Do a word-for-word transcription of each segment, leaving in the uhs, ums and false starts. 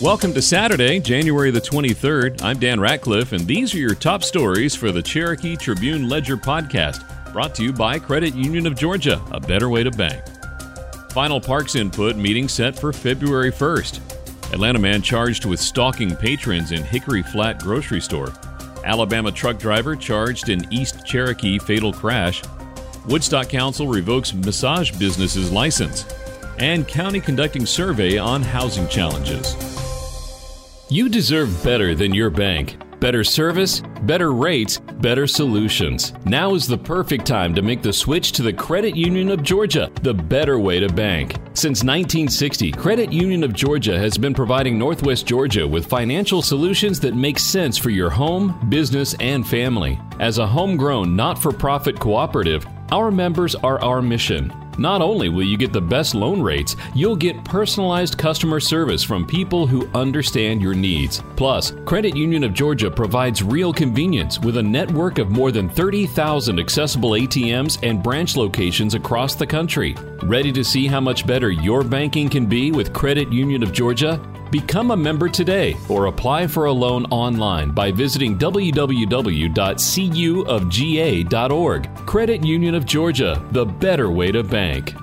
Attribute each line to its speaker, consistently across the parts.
Speaker 1: Welcome to Saturday, January the twenty-third. I'm Dan Ratcliffe, and these are your top stories for the Cherokee Tribune Ledger podcast, brought to you by Credit Union of Georgia, a better way to bank. Final Parks Input meeting set for February first. Atlanta man charged with stalking patrons in Hickory Flat grocery store. Alabama truck driver charged in East Cherokee fatal crash. Woodstock Council revokes massage business's license. And county conducting survey on housing challenges. You deserve better than your bank. Better service, better rates, better solutions. Now is the perfect time to make the switch to the Credit Union of Georgia, the better way to bank. Since nineteen sixty, Credit Union of Georgia has been providing Northwest Georgia with financial solutions that make sense for your home, business, and family. As a homegrown, not-for-profit cooperative, our members are our mission. Not only will you get the best loan rates, you'll get personalized customer service from people who understand your needs. Plus, Credit Union of Georgia provides real convenience with a network of more than thirty thousand accessible A T Ms and branch locations across the country. Ready to see how much better your banking can be with Credit Union of Georgia? Become a member today or apply for a loan online by visiting w w w dot c u of g a dot org. Credit Union of Georgia, the better way to bank.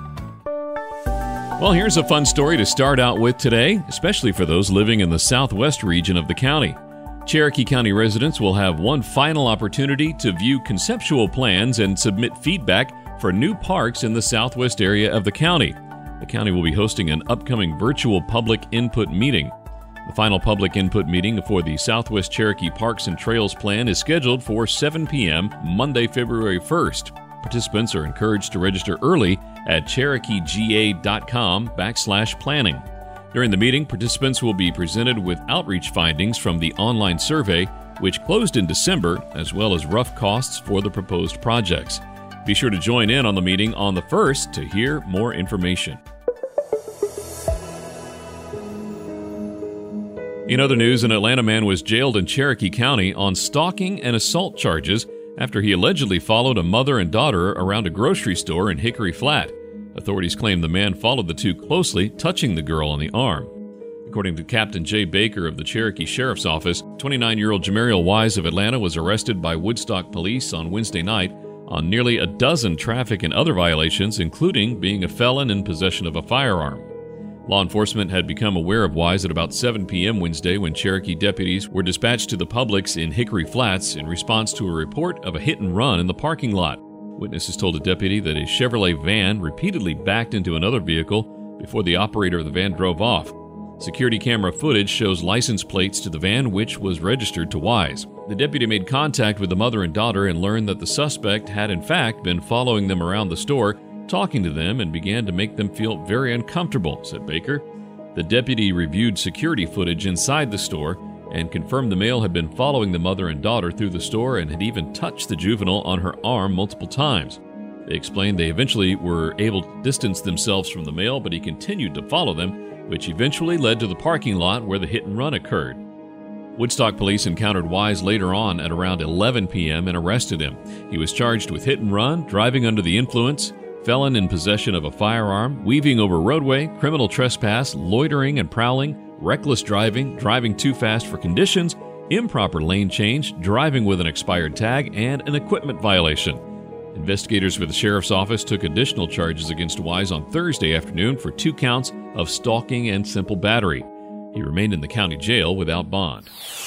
Speaker 1: Well, here's a fun story to start out with today, especially for those living in the southwest region of the county. Cherokee County residents will have one final opportunity to view conceptual plans and submit feedback for new parks in the southwest area of the county. The county will be hosting an upcoming virtual public input meeting. The final public input meeting for the Southwest Cherokee Parks and Trails Plan is scheduled for seven p.m. Monday, February first. Participants are encouraged to register early at cherokeega.com backslash planning. During the meeting, participants will be presented with outreach findings from the online survey, which closed in December, as well as rough costs for the proposed projects. Be sure to join in on the meeting on the first to hear more information. In other news, an Atlanta man was jailed in Cherokee County on stalking and assault charges after he allegedly followed a mother and daughter around a grocery store in Hickory Flat. Authorities claim the man followed the two closely, touching the girl on the arm. According to Captain Jay Baker of the Cherokee Sheriff's Office, twenty-nine-year-old Jamariel Wise of Atlanta was arrested by Woodstock police on Wednesday night on nearly a dozen traffic and other violations, including being a felon in possession of a firearm. Law enforcement had become aware of Wise at about seven p.m. Wednesday when Cherokee deputies were dispatched to the Publix in Hickory Flats in response to a report of a hit-and-run in the parking lot. Witnesses told a deputy that a Chevrolet van repeatedly backed into another vehicle before the operator of the van drove off. Security camera footage shows license plates to the van, which was registered to Wise. The deputy made contact with the mother and daughter and learned that the suspect had in fact been following them around the store, talking to them, and began to make them feel very uncomfortable, said Baker. The deputy reviewed security footage inside the store and confirmed the male had been following the mother and daughter through the store and had even touched the juvenile on her arm multiple times. They explained they eventually were able to distance themselves from the male, but he continued to follow them, which eventually led to the parking lot where the hit and run occurred. Woodstock police encountered Wise later on at around eleven p.m. and arrested him. He was charged with hit and run, driving under the influence, felon in possession of a firearm, weaving over roadway, criminal trespass, loitering and prowling, reckless driving, driving too fast for conditions, improper lane change, driving with an expired tag, and an equipment violation. Investigators with the Sheriff's Office took additional charges against Wise on Thursday afternoon for two counts of stalking and simple battery. He remained in the county jail without bond.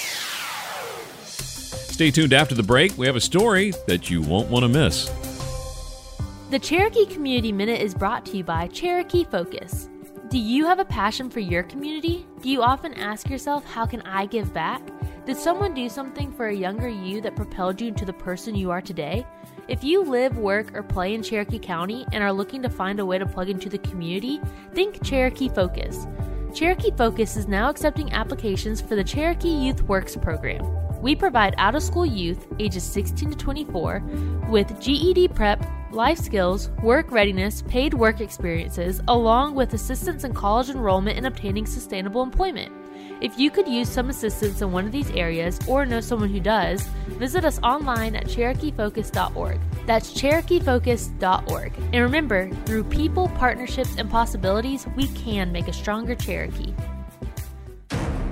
Speaker 1: Stay tuned after the break. We have a story that you won't want to miss.
Speaker 2: The Cherokee Community Minute is brought to you by Cherokee Focus. Do you have a passion for your community? Do you often ask yourself, how can I give back? Did someone do something for a younger you that propelled you into the person you are today? If you live, work, or play in Cherokee County and are looking to find a way to plug into the community, think Cherokee Focus. Cherokee Focus is now accepting applications for the Cherokee Youth Works program. We provide out-of-school youth ages sixteen to twenty-four with G E D prep, life skills, work readiness, paid work experiences, along with assistance in college enrollment and obtaining sustainable employment. If you could use some assistance in one of these areas or know someone who does, visit us online at cherokee focus dot org. That's cherokee focus dot org. And remember, through people, partnerships, and possibilities, we can make a stronger Cherokee.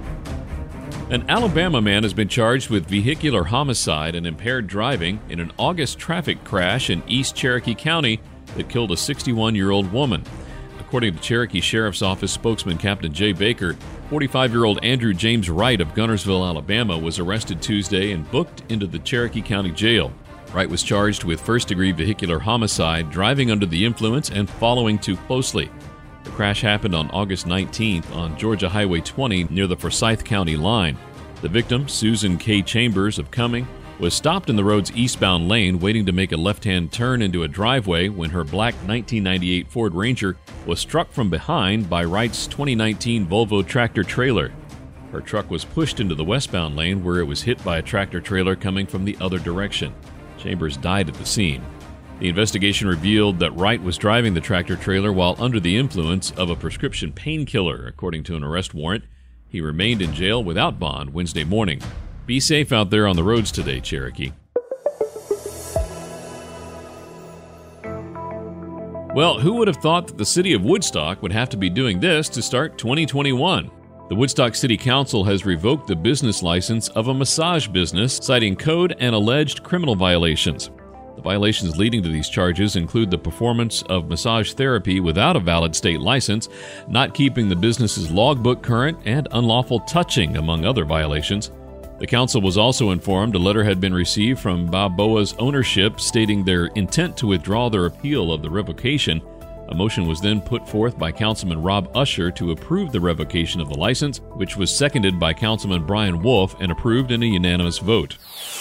Speaker 1: An Alabama man has been charged with vehicular homicide and impaired driving in an August traffic crash in East Cherokee County that killed a sixty-one-year-old woman. According to Cherokee Sheriff's Office spokesman Captain Jay Baker, forty-five-year-old Andrew James Wright of Gunnersville, Alabama, was arrested Tuesday and booked into the Cherokee County Jail. Wright was charged with first-degree vehicular homicide, driving under the influence, and following too closely. The crash happened on August nineteenth on Georgia Highway twenty near the Forsyth County line. The victim, Susan K. Chambers of Cumming, was stopped in the road's eastbound lane waiting to make a left-hand turn into a driveway when her black nineteen ninety-eight Ford Ranger was struck from behind by Wright's twenty nineteen Volvo tractor-trailer. Her truck was pushed into the westbound lane where it was hit by a tractor-trailer coming from the other direction. Chambers died at the scene. The investigation revealed that Wright was driving the tractor-trailer while under the influence of a prescription painkiller, according to an arrest warrant. He remained in jail without bond Wednesday morning. Be safe out there on the roads today, Cherokee. Well, who would have thought that the city of Woodstock would have to be doing this to start twenty twenty-one? The Woodstock City Council has revoked the business license of a massage business, citing code and alleged criminal violations. The violations leading to these charges include the performance of massage therapy without a valid state license, not keeping the business's logbook current, and unlawful touching, among other violations. The council was also informed a letter had been received from Balboa's ownership stating their intent to withdraw their appeal of the revocation. A motion was then put forth by Councilman Rob Usher to approve the revocation of the license, which was seconded by Councilman Brian Wolf and approved in a unanimous vote.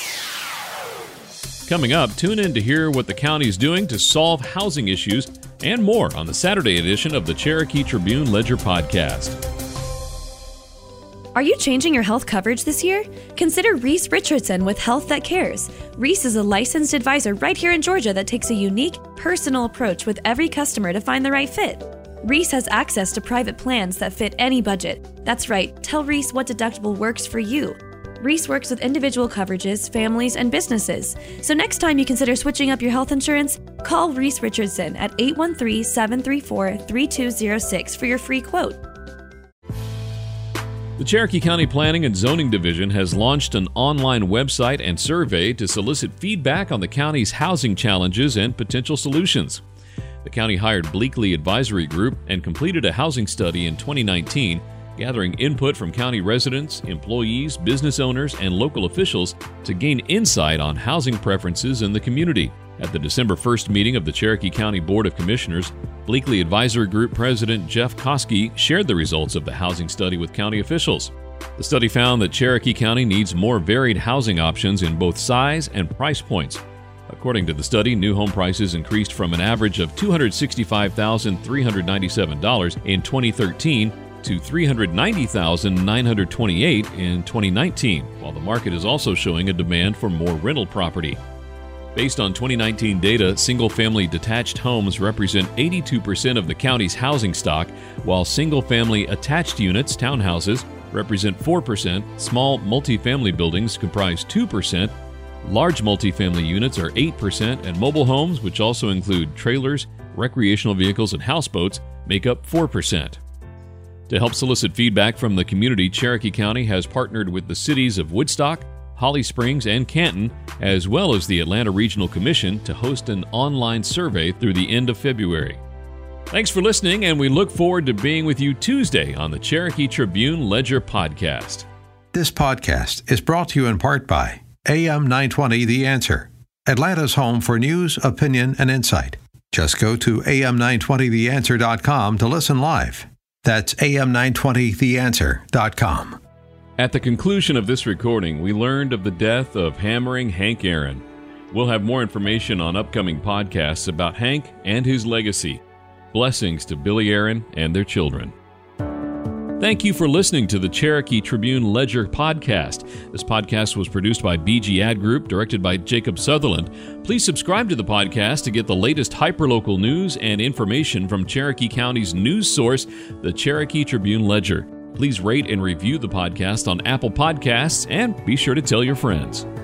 Speaker 1: Coming up, tune in to hear what the county is doing to solve housing issues and more on the Saturday edition of the Cherokee Tribune Ledger podcast.
Speaker 3: Are you changing your health coverage this year? Consider Reese Richardson with Health That Cares. Reese is a licensed advisor right here in Georgia that takes a unique, personal approach with every customer to find the right fit. Reese has access to private plans that fit any budget. That's right, tell Reese what deductible works for you. Reese works with individual coverages, families, and businesses. So next time you consider switching up your health insurance, call Reese Richardson at eight one three, seven three four, three two zero six for your free quote.
Speaker 1: The Cherokee County Planning and Zoning Division has launched an online website and survey to solicit feedback on the county's housing challenges and potential solutions. The county hired Bleakley Advisory Group and completed a housing study in twenty nineteen, gathering input from county residents, employees, business owners, and local officials to gain insight on housing preferences in the community. At the December first meeting of the Cherokee County Board of Commissioners, Bleakley Advisory Group President Jeff Koski shared the results of the housing study with county officials. The study found that Cherokee County needs more varied housing options in both size and price points. According to the study, new home prices increased from an average of two hundred sixty-five thousand three hundred ninety-seven dollars in twenty thirteen to three hundred ninety thousand nine hundred twenty-eight dollars in twenty nineteen, while the market is also showing a demand for more rental property. Based on twenty nineteen data, single-family detached homes represent eighty-two percent of the county's housing stock, while single-family attached units, townhouses, represent four percent, small multifamily buildings comprise two percent, large multifamily units are eight percent, and mobile homes, which also include trailers, recreational vehicles, and houseboats, make up four percent. To help solicit feedback from the community, Cherokee County has partnered with the cities of Woodstock, Holly Springs, and Canton, as well as the Atlanta Regional Commission, to host an online survey through the end of February. Thanks for listening, and we look forward to being with you Tuesday on the Cherokee Tribune Ledger podcast.
Speaker 4: This podcast is brought to you in part by A M nine twenty The Answer, Atlanta's home for news, opinion, and insight. Just go to A M nine twenty the answer dot com to listen live. That's A M nine twenty the answer dot com.
Speaker 1: At the conclusion of this recording, we learned of the death of hammering Hank Aaron. We'll have more information on upcoming podcasts about Hank and his legacy. Blessings to Billy Aaron and their children. Thank you for listening to the Cherokee Tribune Ledger podcast. This podcast was produced by B G Ad Group, directed by Jacob Sutherland. Please subscribe to the podcast to get the latest hyperlocal news and information from Cherokee County's news source, the Cherokee Tribune Ledger. Please rate and review the podcast on Apple Podcasts, and be sure to tell your friends.